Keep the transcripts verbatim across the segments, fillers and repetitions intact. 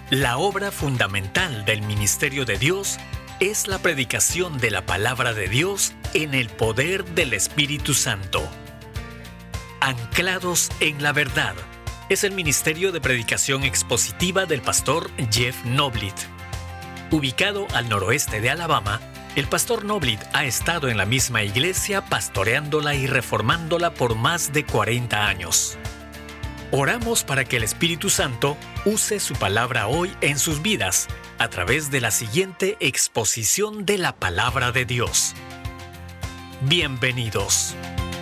La obra fundamental del ministerio de Dios es la predicación de la palabra de Dios en el poder del Espíritu Santo. Anclados en la verdad es el ministerio de predicación expositiva del pastor Jeff Noblitt. Ubicado al noroeste de Alabama, el pastor Noblitt ha estado en la misma iglesia pastoreándola y reformándola por más de cuarenta años. Oramos para que el Espíritu Santo use su palabra hoy en sus vidas a través de la siguiente exposición de la palabra de Dios. Bienvenidos.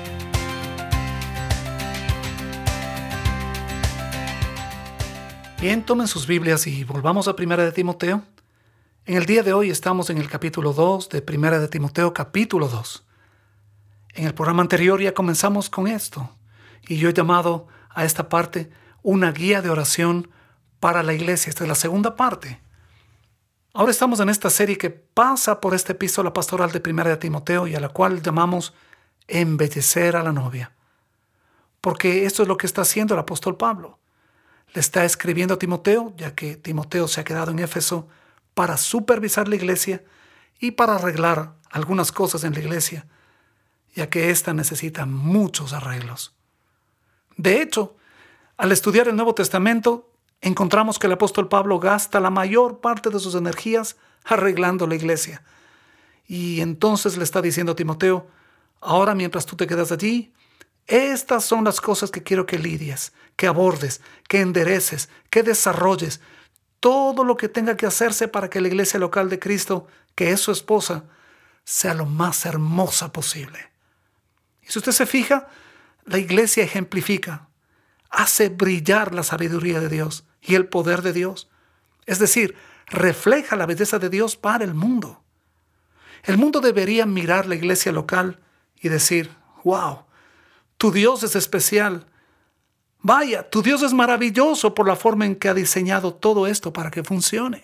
Bien, tomen sus Biblias y volvamos a Primera de Timoteo. En el día de hoy estamos en el capítulo dos de Primera de Timoteo, capítulo dos. En el programa anterior ya comenzamos con esto, y yo he llamado a esta parte una guía de oración para la iglesia. Esta es la segunda parte. Ahora estamos en esta serie que pasa por esta epístola pastoral de Primera de Timoteo y a la cual llamamos embellecer a la novia. Porque esto es lo que está haciendo el apóstol Pablo. Le está escribiendo a Timoteo, ya que Timoteo se ha quedado en Éfeso para supervisar la iglesia y para arreglar algunas cosas en la iglesia, ya que ésta necesita muchos arreglos. De hecho, al estudiar el Nuevo Testamento, encontramos que el apóstol Pablo gasta la mayor parte de sus energías arreglando la iglesia. Y entonces le está diciendo a Timoteo, ahora mientras tú te quedas allí, estas son las cosas que quiero que lidies, que abordes, que endereces, que desarrolles, todo lo que tenga que hacerse para que la iglesia local de Cristo, que es su esposa, sea lo más hermosa posible. Y si usted se fija, la iglesia ejemplifica, hace brillar la sabiduría de Dios y el poder de Dios. Es decir, refleja la belleza de Dios para el mundo. El mundo debería mirar la iglesia local y decir, wow, tu Dios es especial. Vaya, tu Dios es maravilloso por la forma en que ha diseñado todo esto para que funcione.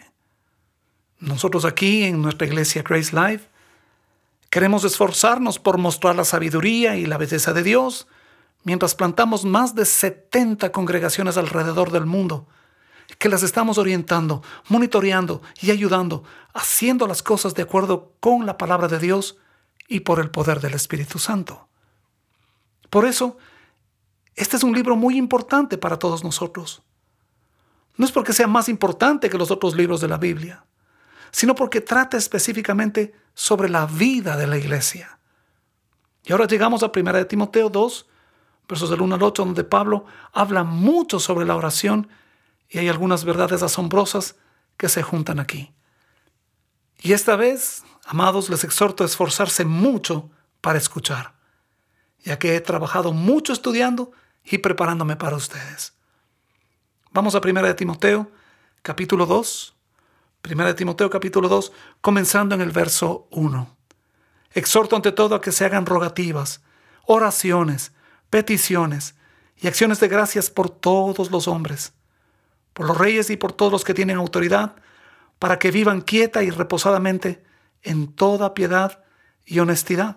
Nosotros aquí en nuestra iglesia Grace Life queremos esforzarnos por mostrar la sabiduría y la belleza de Dios mientras plantamos más de setenta congregaciones alrededor del mundo, que las estamos orientando, monitoreando y ayudando, haciendo las cosas de acuerdo con la palabra de Dios y por el poder del Espíritu Santo. Por eso, este es un libro muy importante para todos nosotros. No es porque sea más importante que los otros libros de la Biblia, sino porque trata específicamente sobre la vida de la iglesia. Y ahora llegamos a Primera de Timoteo dos, versos del uno al ocho, donde Pablo habla mucho sobre la oración y hay algunas verdades asombrosas que se juntan aquí. Y esta vez, amados, les exhorto a esforzarse mucho para escuchar, ya que he trabajado mucho estudiando y preparándome para ustedes. Vamos a Primera de Timoteo, capítulo dos. Primera de Timoteo, capítulo dos, comenzando en el verso uno. Exhorto ante todo a que se hagan rogativas, oraciones, peticiones y acciones de gracias por todos los hombres, por los reyes y por todos los que tienen autoridad, para que vivan quieta y reposadamente en toda piedad y honestidad.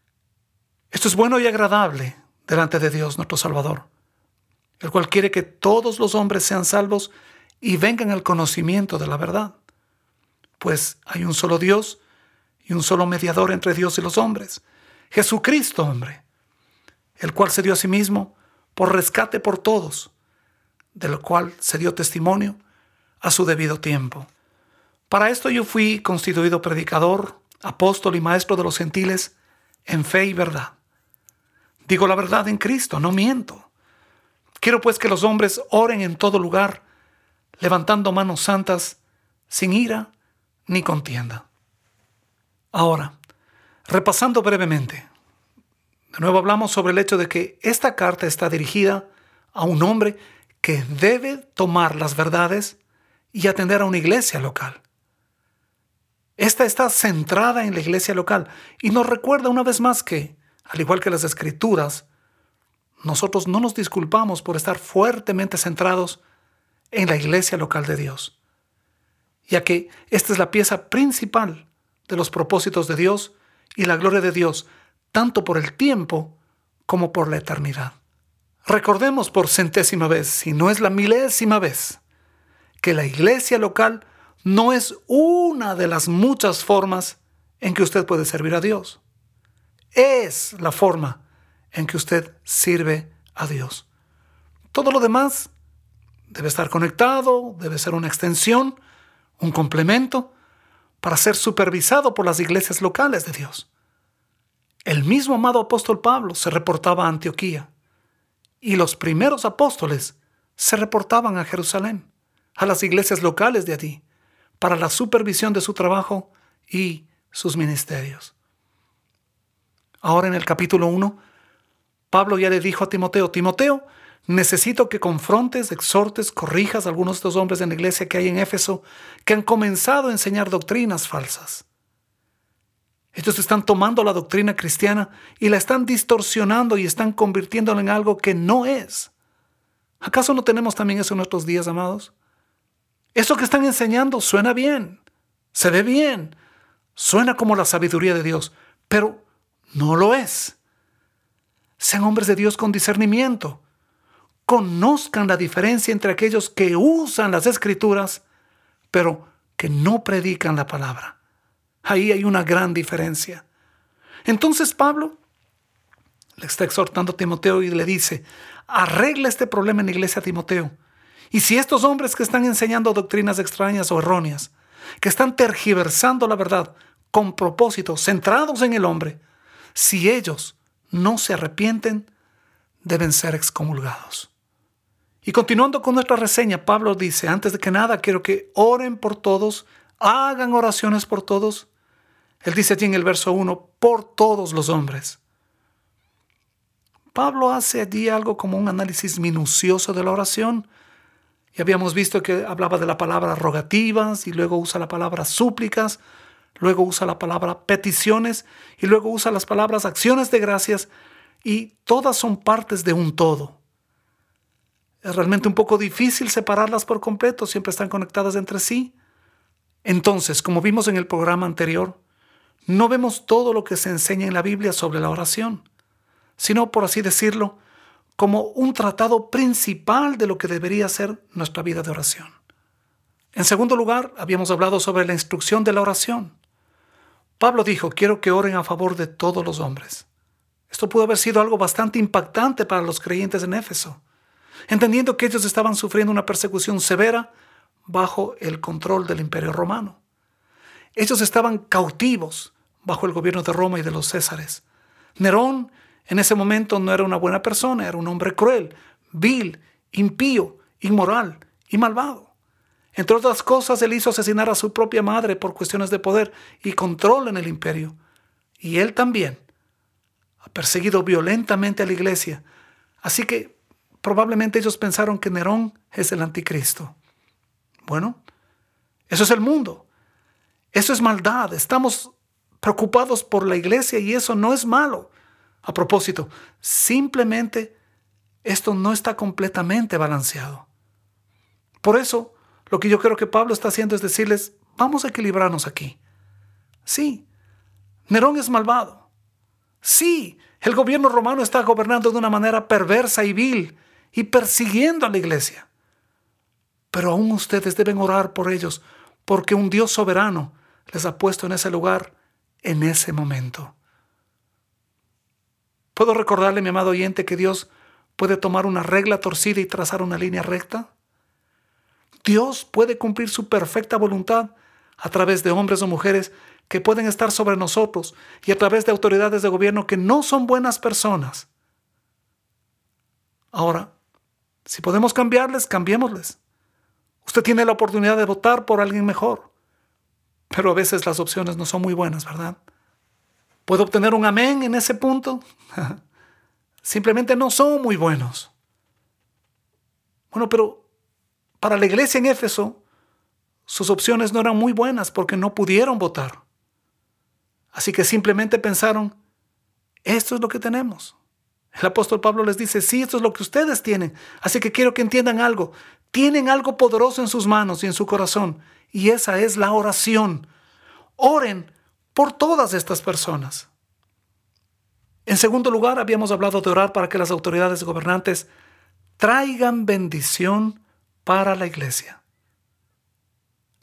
Esto es bueno y agradable delante de Dios nuestro Salvador, el cual quiere que todos los hombres sean salvos y vengan al conocimiento de la verdad. Pues hay un solo Dios y un solo mediador entre Dios y los hombres, Jesucristo, hombre, el cual se dio a sí mismo por rescate por todos, de lo cual se dio testimonio a su debido tiempo. Para esto yo fui constituido predicador, apóstol y maestro de los gentiles en fe y verdad. Digo la verdad en Cristo, no miento. Quiero pues que los hombres oren en todo lugar, levantando manos santas, sin ira ni contienda. Ahora, repasando brevemente, de nuevo hablamos sobre el hecho de que esta carta está dirigida a un hombre que debe tomar las verdades y atender a una iglesia local. Esta está centrada en la iglesia local y nos recuerda una vez más que, al igual que las Escrituras, nosotros no nos disculpamos por estar fuertemente centrados en la iglesia local de Dios, ya que esta es la pieza principal de los propósitos de Dios y la gloria de Dios, tanto por el tiempo como por la eternidad. Recordemos por centésima vez, si no es la milésima vez, que la iglesia local no es una de las muchas formas en que usted puede servir a Dios. Es la forma en que usted sirve a Dios. Todo lo demás debe estar conectado, debe ser una extensión, un complemento, para ser supervisado por las iglesias locales de Dios. El mismo amado apóstol Pablo se reportaba a Antioquía, y los primeros apóstoles se reportaban a Jerusalén, a las iglesias locales de allí, para la supervisión de su trabajo y sus ministerios. Ahora en el capítulo uno, Pablo ya le dijo a Timoteo, Timoteo, necesito que confrontes, exhortes, corrijas a algunos de estos hombres en la iglesia que hay en Éfeso que han comenzado a enseñar doctrinas falsas. Ellos están tomando la doctrina cristiana y la están distorsionando y están convirtiéndola en algo que no es. ¿Acaso no tenemos también eso en nuestros días, amados? Eso que están enseñando suena bien, se ve bien, suena como la sabiduría de Dios, pero no lo es. Sean hombres de Dios con discernimiento. Conozcan la diferencia entre aquellos que usan las Escrituras, pero que no predican la palabra. Ahí hay una gran diferencia. Entonces Pablo le está exhortando a Timoteo y le dice, arregla este problema en la iglesia, Timoteo. Y si estos hombres que están enseñando doctrinas extrañas o erróneas, que están tergiversando la verdad con propósitos centrados en el hombre, si ellos no se arrepienten, deben ser excomulgados. Y continuando con nuestra reseña, Pablo dice, antes de que nada, quiero que oren por todos, hagan oraciones por todos. Él dice allí en el verso uno, por todos los hombres. Pablo hace allí algo como un análisis minucioso de la oración. Y habíamos visto que hablaba de la palabra rogativas, y luego usa la palabra súplicas, luego usa la palabra peticiones, y luego usa las palabras acciones de gracias, y todas son partes de un todo. Es realmente un poco difícil separarlas por completo, siempre están conectadas entre sí. Entonces, como vimos en el programa anterior, no vemos todo lo que se enseña en la Biblia sobre la oración, sino, por así decirlo, como un tratado principal de lo que debería ser nuestra vida de oración. En segundo lugar, habíamos hablado sobre la instrucción de la oración. Pablo dijo, quiero que oren a favor de todos los hombres. Esto pudo haber sido algo bastante impactante para los creyentes en Éfeso, entendiendo que ellos estaban sufriendo una persecución severa bajo el control del Imperio Romano. Ellos estaban cautivos bajo el gobierno de Roma y de los Césares. Nerón en ese momento no era una buena persona, era un hombre cruel, vil, impío, inmoral y malvado. Entre otras cosas, él hizo asesinar a su propia madre por cuestiones de poder y control en el imperio. Y él también ha perseguido violentamente a la iglesia. Así que probablemente ellos pensaron que Nerón es el anticristo. Bueno, eso es el mundo. Eso es maldad. Estamos preocupados por la iglesia y eso no es malo. A propósito, simplemente esto no está completamente balanceado. Por eso, lo que yo creo que Pablo está haciendo es decirles, vamos a equilibrarnos aquí. Sí, Nerón es malvado. Sí, el gobierno romano está gobernando de una manera perversa y vil y persiguiendo a la iglesia. Pero aún ustedes deben orar por ellos, porque un Dios soberano les ha puesto en ese lugar en ese momento. ¿Puedo recordarle, mi amado oyente, que Dios puede tomar una regla torcida y trazar una línea recta? Dios puede cumplir su perfecta voluntad a través de hombres o mujeres que pueden estar sobre nosotros y a través de autoridades de gobierno que no son buenas personas. Ahora, si podemos cambiarles, cambiémosles. Usted tiene la oportunidad de votar por alguien mejor, pero a veces las opciones no son muy buenas, ¿verdad? ¿Puedo obtener un amén en ese punto? Simplemente no son muy buenos. Bueno, pero para la iglesia en Éfeso, sus opciones no eran muy buenas porque no pudieron votar. Así que simplemente pensaron, esto es lo que tenemos. El apóstol Pablo les dice, sí, esto es lo que ustedes tienen. Así que quiero que entiendan algo. Tienen algo poderoso en sus manos y en su corazón. Y esa es la oración. Oren por todas estas personas. En segundo lugar, habíamos hablado de orar para que las autoridades gobernantes traigan bendición para la iglesia.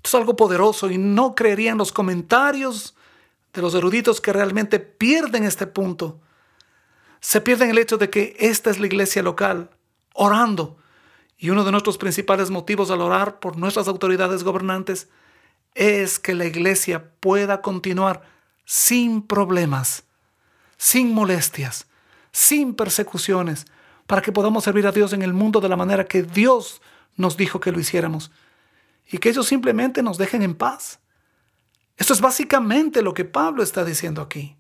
Esto es algo poderoso y no creería en los comentarios de los eruditos que realmente pierden este punto. Se pierden el hecho de que esta es la iglesia local, orando. Y uno de nuestros principales motivos al orar por nuestras autoridades gobernantes es que la iglesia pueda continuar sin problemas, sin molestias, sin persecuciones, para que podamos servir a Dios en el mundo de la manera que Dios nos dijo que lo hiciéramos. Y que ellos simplemente nos dejen en paz. Esto es básicamente lo que Pablo está diciendo aquí.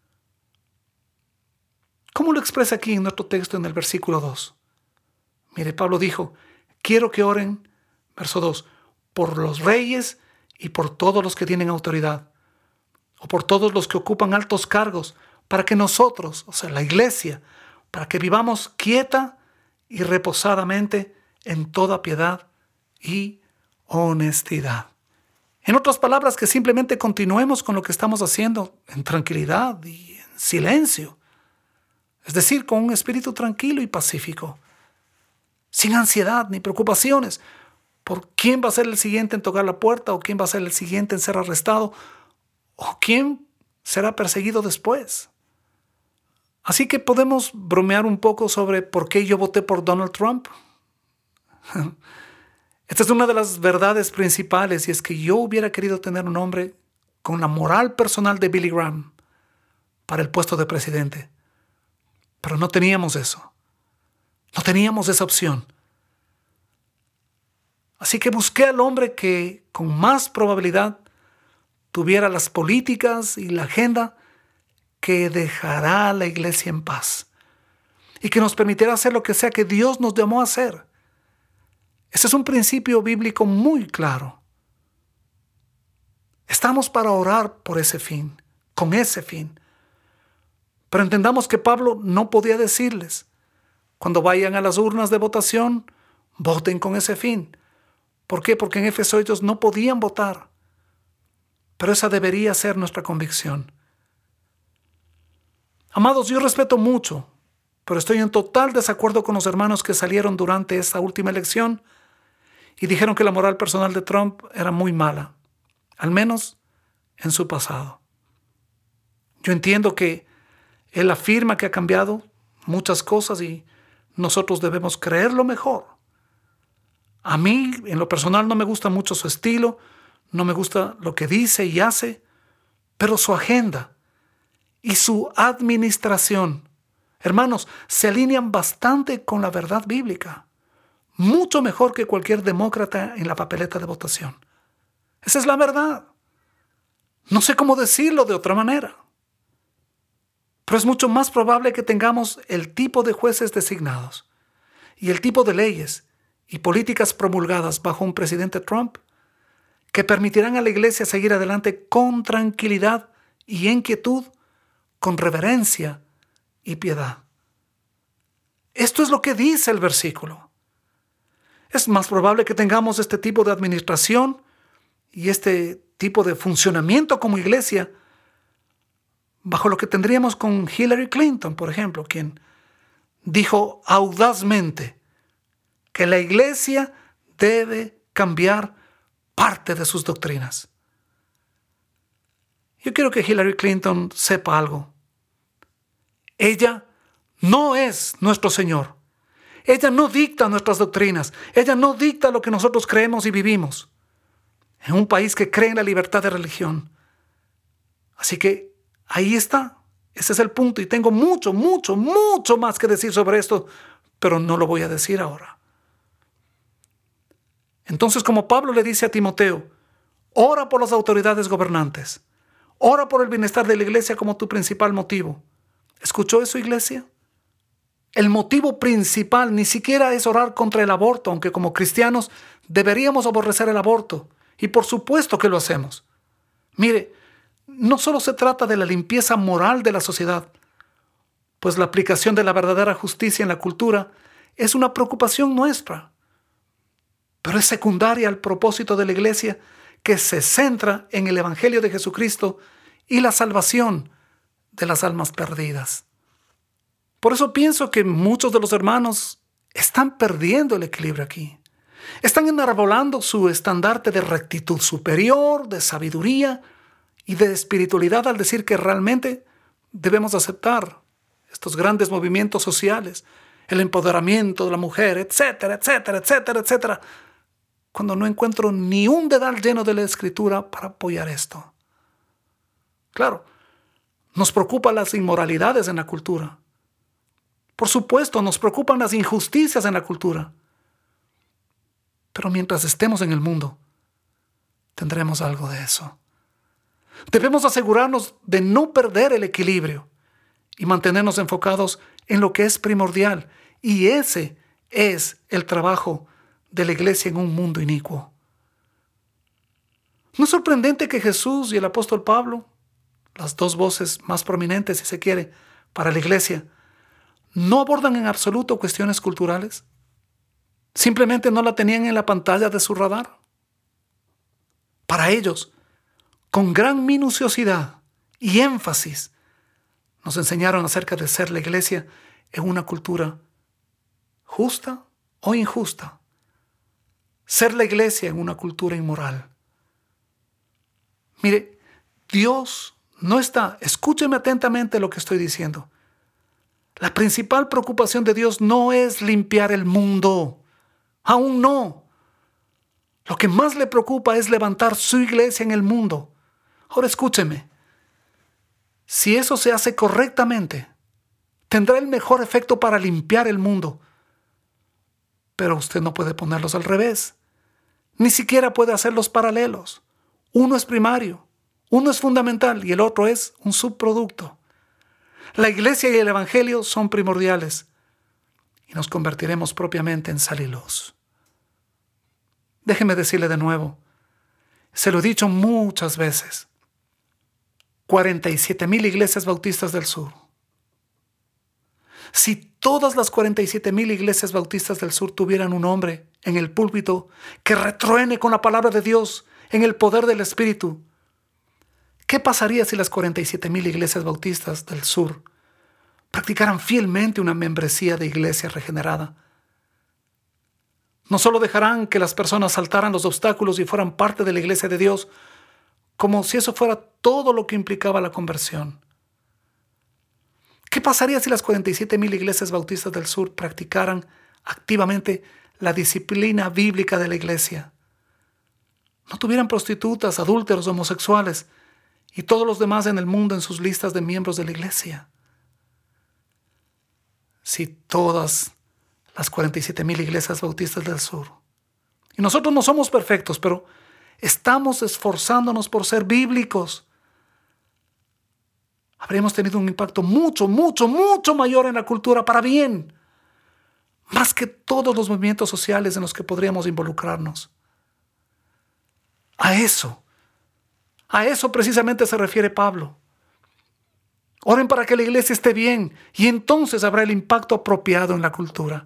¿Cómo lo expresa aquí en nuestro texto en el versículo dos? Mire, Pablo dijo, quiero que oren, verso dos, por los reyes y por todos los que tienen autoridad, o por todos los que ocupan altos cargos, para que nosotros, o sea, la iglesia, para que vivamos quieta y reposadamente en toda piedad y honestidad. En otras palabras, que simplemente continuemos con lo que estamos haciendo en tranquilidad y en silencio. Es decir, con un espíritu tranquilo y pacífico, sin ansiedad ni preocupaciones por quién va a ser el siguiente en tocar la puerta, o quién va a ser el siguiente en ser arrestado, o quién será perseguido después. Así que podemos bromear un poco sobre por qué yo voté por Donald Trump. Esta es una de las verdades principales, y es que yo hubiera querido tener un hombre con la moral personal de Billy Graham para el puesto de presidente. Pero no teníamos eso. No teníamos esa opción. Así que busqué al hombre que con más probabilidad tuviera las políticas y la agenda que dejará a la iglesia en paz y que nos permitiera hacer lo que sea que Dios nos llamó a hacer. Ese es un principio bíblico muy claro. Estamos para orar por ese fin, con ese fin. Pero entendamos que Pablo no podía decirles, cuando vayan a las urnas de votación, voten con ese fin. ¿Por qué? Porque en Éfeso ellos no podían votar. Pero esa debería ser nuestra convicción. Amados, yo respeto mucho, pero estoy en total desacuerdo con los hermanos que salieron durante esta última elección y dijeron que la moral personal de Trump era muy mala, al menos en su pasado. Yo entiendo que él afirma que ha cambiado muchas cosas y nosotros debemos creerlo mejor. A mí, en lo personal, no me gusta mucho su estilo, no me gusta lo que dice y hace, pero su agenda y su administración, hermanos, se alinean bastante con la verdad bíblica. Mucho mejor que cualquier demócrata en la papeleta de votación. Esa es la verdad. No sé cómo decirlo de otra manera. Pero es mucho más probable que tengamos el tipo de jueces designados y el tipo de leyes y políticas promulgadas bajo un presidente Trump que permitirán a la iglesia seguir adelante con tranquilidad y en quietud, con reverencia y piedad. Esto es lo que dice el versículo. Es más probable que tengamos este tipo de administración y este tipo de funcionamiento como iglesia bajo lo que tendríamos con Hillary Clinton, por ejemplo, quien dijo audazmente que la iglesia debe cambiar parte de sus doctrinas. Yo quiero que Hillary Clinton sepa algo. Ella no es nuestro Señor. Ella no dicta nuestras doctrinas. Ella no dicta lo que nosotros creemos y vivimos en un país que cree en la libertad de religión. Así que ahí está. Ese es el punto. Y tengo mucho, mucho, mucho más que decir sobre esto, pero no lo voy a decir ahora. Entonces, como Pablo le dice a Timoteo, ora por las autoridades gobernantes. Ora por el bienestar de la iglesia como tu principal motivo. ¿Escuchó eso, iglesia? El motivo principal ni siquiera es orar contra el aborto, aunque como cristianos deberíamos aborrecer el aborto. Y por supuesto que lo hacemos. Mire, no solo se trata de la limpieza moral de la sociedad, pues la aplicación de la verdadera justicia en la cultura es una preocupación nuestra. Pero es secundaria al propósito de la iglesia, que se centra en el Evangelio de Jesucristo y la salvación de las almas perdidas. Por eso pienso que muchos de los hermanos están perdiendo el equilibrio aquí. Están enarbolando su estandarte de rectitud superior, de sabiduría y de espiritualidad al decir que realmente debemos aceptar estos grandes movimientos sociales, el empoderamiento de la mujer, etcétera, etcétera, etcétera, etcétera, cuando no encuentro ni un dedal lleno de la Escritura para apoyar esto. Claro, nos preocupan las inmoralidades en la cultura. Por supuesto, nos preocupan las injusticias en la cultura. Pero mientras estemos en el mundo, tendremos algo de eso. Debemos asegurarnos de no perder el equilibrio y mantenernos enfocados en lo que es primordial. Y ese es el trabajo de la iglesia en un mundo inicuo. ¿No es sorprendente que Jesús y el apóstol Pablo, las dos voces más prominentes, si se quiere, para la iglesia, no abordan en absoluto cuestiones culturales? Simplemente no la tenían en la pantalla de su radar. Para ellos, con gran minuciosidad y énfasis, nos enseñaron acerca de ser la iglesia en una cultura justa o injusta. Ser la iglesia en una cultura inmoral. Mire, Dios no está, escúcheme atentamente lo que estoy diciendo. La principal preocupación de Dios no es limpiar el mundo. Aún no. Lo que más le preocupa es levantar su iglesia en el mundo. Ahora escúcheme. Si eso se hace correctamente, tendrá el mejor efecto para limpiar el mundo. Pero usted no puede ponerlos al revés. Ni siquiera puede hacer los paralelos. Uno es primario, uno es fundamental y el otro es un subproducto. La iglesia y el evangelio son primordiales y nos convertiremos propiamente en sal y luz. Déjeme decirle de nuevo, se lo he dicho muchas veces, cuarenta y siete mil iglesias bautistas del sur. Si todas las cuarenta y siete mil iglesias bautistas del sur tuvieran un hombre en el púlpito que retruene con la palabra de Dios en el poder del Espíritu, ¿qué pasaría si las cuarenta y siete mil iglesias bautistas del sur practicaran fielmente una membresía de iglesia regenerada? No solo dejarán que las personas saltaran los obstáculos y fueran parte de la iglesia de Dios, como si eso fuera todo lo que implicaba la conversión. ¿Qué pasaría si las cuarenta y siete mil iglesias bautistas del sur practicaran activamente la disciplina bíblica de la iglesia? No tuvieran prostitutas, adúlteros, homosexuales y todos los demás en el mundo en sus listas de miembros de la iglesia. Si todas las cuarenta y siete mil iglesias bautistas del sur, y nosotros no somos perfectos, pero estamos esforzándonos por ser bíblicos, habríamos tenido un impacto mucho, mucho, mucho mayor en la cultura para bien, más que todos los movimientos sociales en los que podríamos involucrarnos. A eso, a eso precisamente se refiere Pablo. Oren para que la iglesia esté bien y entonces habrá el impacto apropiado en la cultura.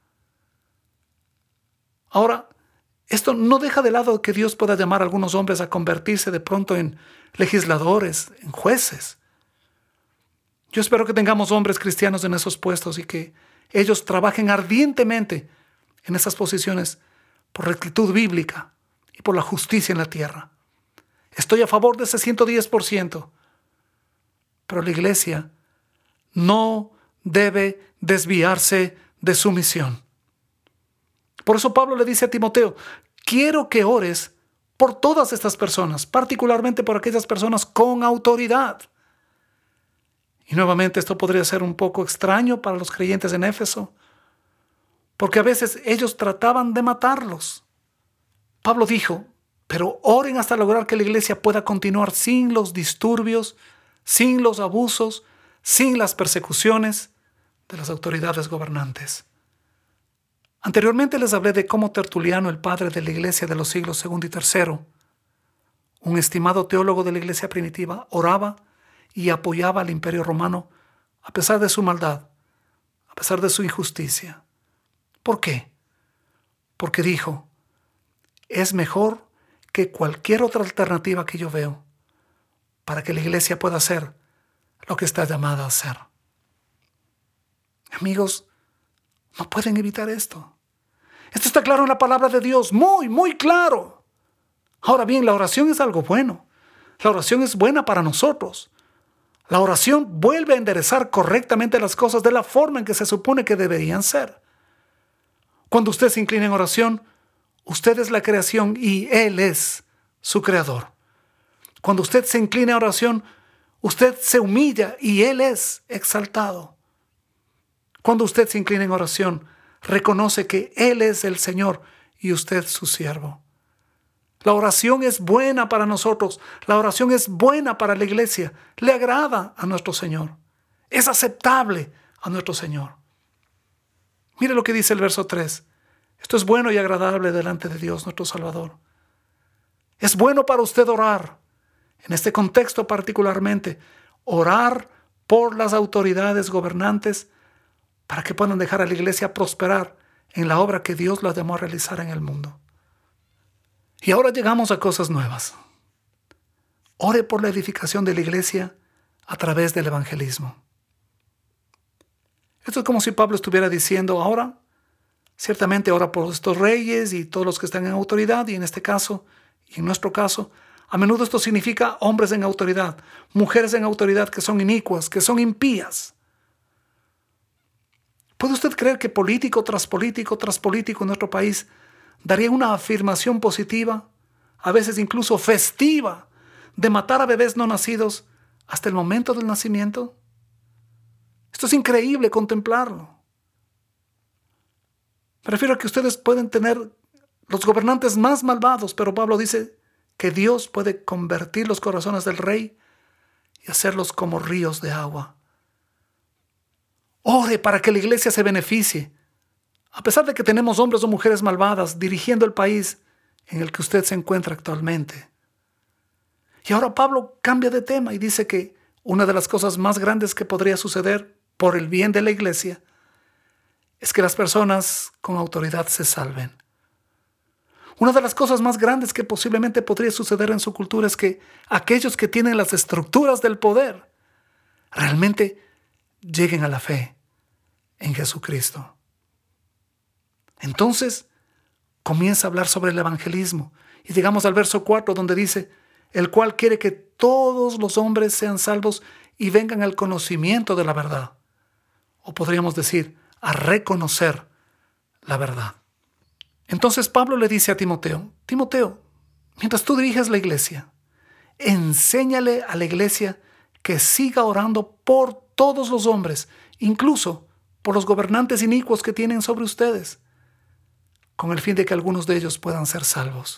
Ahora, esto no deja de lado que Dios pueda llamar a algunos hombres a convertirse de pronto en legisladores, en jueces. Yo espero que tengamos hombres cristianos en esos puestos y que ellos trabajen ardientemente en esas posiciones por rectitud bíblica y por la justicia en la tierra. Estoy a favor de ese ciento diez por ciento. Pero la iglesia no debe desviarse de su misión. Por eso Pablo le dice a Timoteo, quiero que ores por todas estas personas, particularmente por aquellas personas con autoridad. Y nuevamente esto podría ser un poco extraño para los creyentes en Éfeso, porque a veces ellos trataban de matarlos. Pablo dijo, pero oren hasta lograr que la iglesia pueda continuar sin los disturbios, sin los abusos, sin las persecuciones de las autoridades gobernantes. Anteriormente les hablé de cómo Tertuliano, el padre de la iglesia de los siglos segundo y tercero, un estimado teólogo de la iglesia primitiva, oraba y apoyaba al imperio romano a pesar de su maldad, a pesar de su injusticia. ¿Por qué? Porque dijo, es mejor que cualquier otra alternativa que yo veo para que la iglesia pueda hacer lo que está llamada a hacer. Amigos, no pueden evitar esto. Esto está claro en la palabra de Dios, muy, muy claro. Ahora bien, la oración es algo bueno. La oración es buena para nosotros. La oración vuelve a enderezar correctamente las cosas de la forma en que se supone que deberían ser. Cuando usted se inclina en oración, usted es la creación y Él es su creador. Cuando usted se inclina en oración, usted se humilla y Él es exaltado. Cuando usted se inclina en oración, reconoce que Él es el Señor y usted su siervo. La oración es buena para nosotros. La oración es buena para la iglesia. Le agrada a nuestro Señor. Es aceptable a nuestro Señor. Mire lo que dice el verso tres. Esto es bueno y agradable delante de Dios, nuestro Salvador. Es bueno para usted orar. En este contexto particularmente, orar por las autoridades gobernantes para que puedan dejar a la iglesia prosperar en la obra que Dios la llamó a realizar en el mundo. Y ahora llegamos a cosas nuevas. Ore por la edificación de la iglesia a través del evangelismo. Esto es como si Pablo estuviera diciendo ahora, ciertamente ora por estos reyes y todos los que están en autoridad, y en este caso, y en nuestro caso, a menudo esto significa hombres en autoridad, mujeres en autoridad que son inicuas, que son impías. ¿Puede usted creer que político tras político tras político en nuestro país daría una afirmación positiva, a veces incluso festiva, de matar a bebés no nacidos hasta el momento del nacimiento? Esto es increíble contemplarlo. Me refiero a que ustedes pueden tener los gobernantes más malvados, pero Pablo dice que Dios puede convertir los corazones del rey y hacerlos como ríos de agua. Ore para que la iglesia se beneficie, a pesar de que tenemos hombres o mujeres malvadas dirigiendo el país en el que usted se encuentra actualmente. Y ahora Pablo cambia de tema y dice que una de las cosas más grandes que podría suceder por el bien de la iglesia es que las personas con autoridad se salven. Una de las cosas más grandes que posiblemente podría suceder en su cultura es que aquellos que tienen las estructuras del poder realmente lleguen a la fe en Jesucristo. Entonces comienza a hablar sobre el evangelismo y llegamos al verso cuatro, donde dice: el cual quiere que todos los hombres sean salvos y vengan al conocimiento de la verdad. O podríamos decir, a reconocer la verdad. Entonces Pablo le dice a Timoteo: Timoteo, mientras tú diriges la iglesia, enséñale a la iglesia que siga orando por todos los hombres, incluso por los gobernantes inicuos que tienen sobre ustedes, con el fin de que algunos de ellos puedan ser salvos.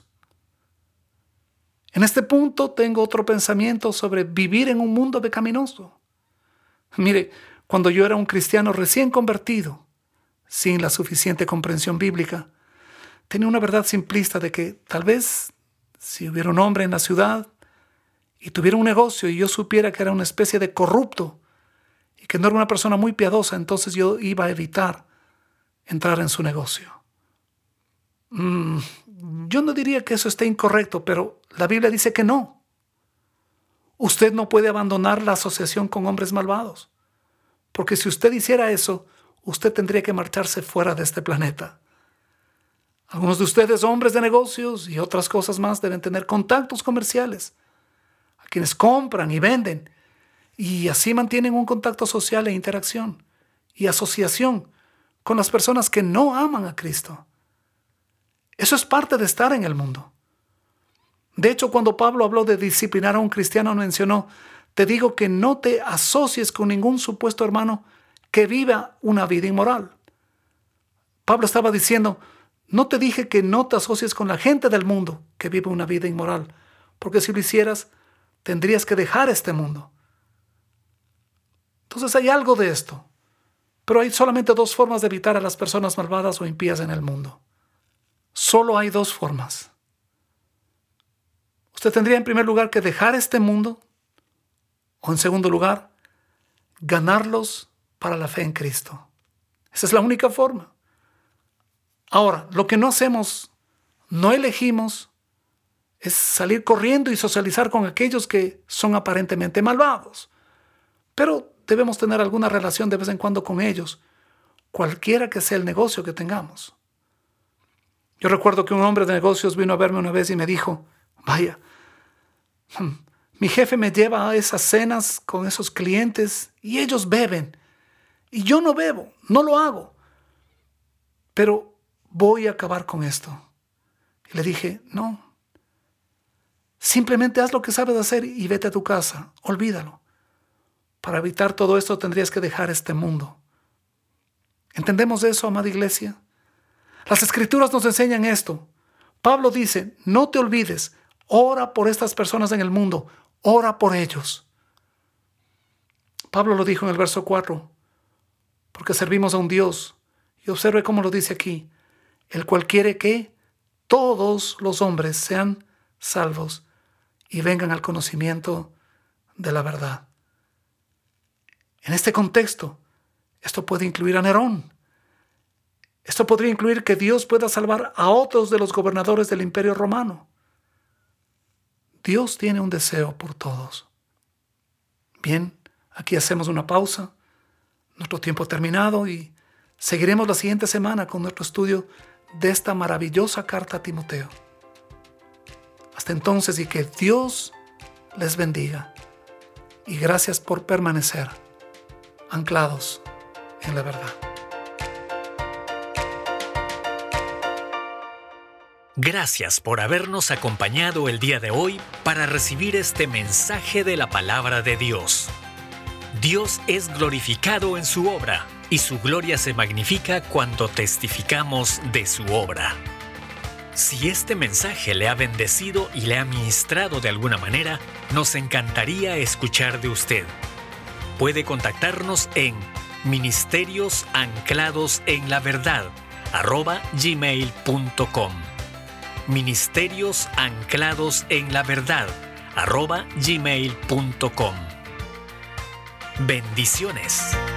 En este punto tengo otro pensamiento sobre vivir en un mundo pecaminoso. Mire, cuando yo era un cristiano recién convertido, sin la suficiente comprensión bíblica, tenía una verdad simplista de que tal vez si hubiera un hombre en la ciudad y tuviera un negocio y yo supiera que era una especie de corrupto y que no era una persona muy piadosa, entonces yo iba a evitar entrar en su negocio. Mm, yo no diría que eso esté incorrecto, pero la Biblia dice que no. Usted no puede abandonar la asociación con hombres malvados, porque si usted hiciera eso, usted tendría que marcharse fuera de este planeta. Algunos de ustedes, hombres de negocios y otras cosas más, deben tener contactos comerciales, a quienes compran y venden, y así mantienen un contacto social e interacción y asociación con las personas que no aman a Cristo. Eso es parte de estar en el mundo. De hecho, cuando Pablo habló de disciplinar a un cristiano, mencionó: te digo que no te asocies con ningún supuesto hermano que viva una vida inmoral. Pablo estaba diciendo: no te dije que no te asocies con la gente del mundo que vive una vida inmoral, porque si lo hicieras, tendrías que dejar este mundo. Entonces hay algo de esto, pero hay solamente dos formas de evitar a las personas malvadas o impías en el mundo. Solo hay dos formas. Usted tendría en primer lugar que dejar este mundo, o en segundo lugar, ganarlos para la fe en Cristo. Esa es la única forma. Ahora, lo que no hacemos, no elegimos, es salir corriendo y socializar con aquellos que son aparentemente malvados. Pero debemos tener alguna relación de vez en cuando con ellos, cualquiera que sea el negocio que tengamos. Yo recuerdo que un hombre de negocios vino a verme una vez y me dijo, vaya, mi jefe me lleva a esas cenas con esos clientes y ellos beben. Y yo no bebo, no lo hago. Pero voy a acabar con esto. Y le dije, no. Simplemente haz lo que sabes hacer y vete a tu casa. Olvídalo. Para evitar todo esto tendrías que dejar este mundo. ¿Entendemos eso, amada iglesia? Las Escrituras nos enseñan esto. Pablo dice, no te olvides, ora por estas personas en el mundo, ora por ellos. Pablo lo dijo en el verso cuatro, porque servimos a un Dios, y observe cómo lo dice aquí, el cual quiere que todos los hombres sean salvos y vengan al conocimiento de la verdad. En este contexto, esto puede incluir a Nerón. Esto podría incluir que Dios pueda salvar a otros de los gobernadores del Imperio Romano. Dios tiene un deseo por todos. Bien, aquí hacemos una pausa. Nuestro tiempo ha terminado y seguiremos la siguiente semana con nuestro estudio de esta maravillosa carta a Timoteo. Hasta entonces, y que Dios les bendiga. Y gracias por permanecer anclados en la verdad. Gracias por habernos acompañado el día de hoy para recibir este mensaje de la palabra de Dios. Dios es glorificado en su obra y su gloria se magnifica cuando testificamos de su obra. Si este mensaje le ha bendecido y le ha ministrado de alguna manera, nos encantaría escuchar de usted. Puede contactarnos en ministerios anclados en la verdad arroba gmail punto com. Ministerios anclados en la verdad arroba gmail punto com. Bendiciones.